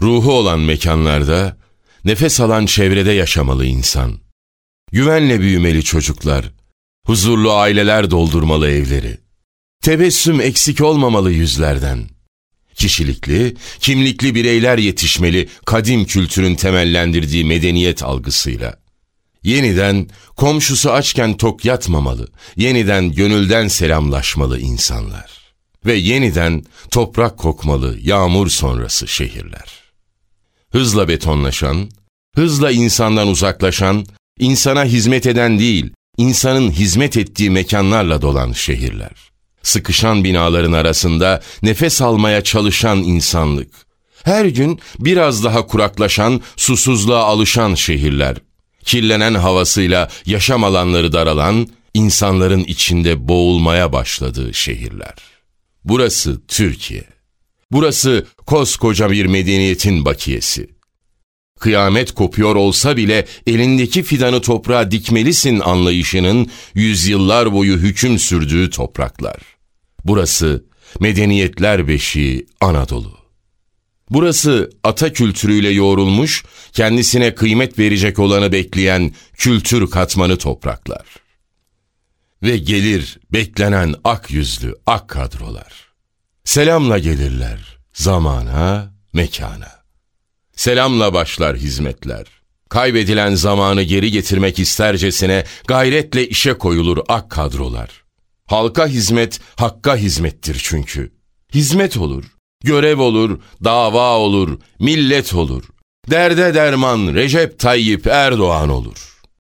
Ruhu olan mekanlarda, nefes alan çevrede yaşamalı insan. Güvenle büyümeli çocuklar, huzurlu aileler doldurmalı evleri. Tebessüm eksik olmamalı yüzlerden. Kişilikli, kimlikli bireyler yetişmeli kadim kültürün temellendirdiği medeniyet algısıyla. Yeniden komşusu açken tok yatmamalı, yeniden gönülden selamlaşmalı insanlar. Ve yeniden toprak kokmalı yağmur sonrası şehirler. Hızla betonlaşan, hızla insandan uzaklaşan, insana hizmet eden değil, insanın hizmet ettiği mekanlarla dolan şehirler. Sıkışan binaların arasında nefes almaya çalışan insanlık. Her gün biraz daha kuraklaşan, susuzluğa alışan şehirler. Kirlenen havasıyla yaşam alanları daralan, insanların içinde boğulmaya başladığı şehirler. Burası Türkiye. Burası koskoca bir medeniyetin bakiyesi. Kıyamet kopuyor olsa bile elindeki fidanı toprağa dikmelisin anlayışının yüzyıllar boyu hüküm sürdüğü topraklar. Burası medeniyetler beşiği Anadolu. Burası ata kültürüyle yoğrulmuş, kendisine kıymet verecek olanı bekleyen kültür katmanı topraklar. Ve gelir beklenen ak yüzlü ak kadrolar. Selamla gelirler zamana, mekana. Selamla başlar hizmetler. Kaybedilen zamanı geri getirmek istercesine gayretle işe koyulur ak kadrolar. Halka hizmet, hakka hizmettir çünkü. Hizmet olur, görev olur, dava olur, millet olur. Derde derman Recep Tayyip Erdoğan olur.